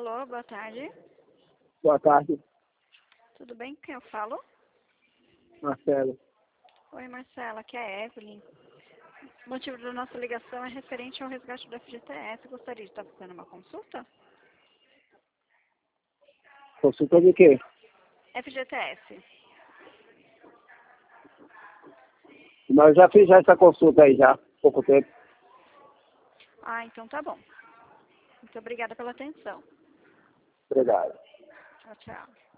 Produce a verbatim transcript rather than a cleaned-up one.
Alô, boa tarde. Boa tarde, Tudo bem? Com quem eu falo? Marcelo. Oi, Marcela, aqui é a Evelyn. O motivo da nossa ligação é referente ao resgate do F G T S. Gostaria de estar fazendo uma consulta? Consulta de quê? F G T S. Mas eu já fiz essa consulta aí já, há pouco tempo. Ah, então tá bom. Muito obrigada pela atenção. Obrigado. Tchau, tchau.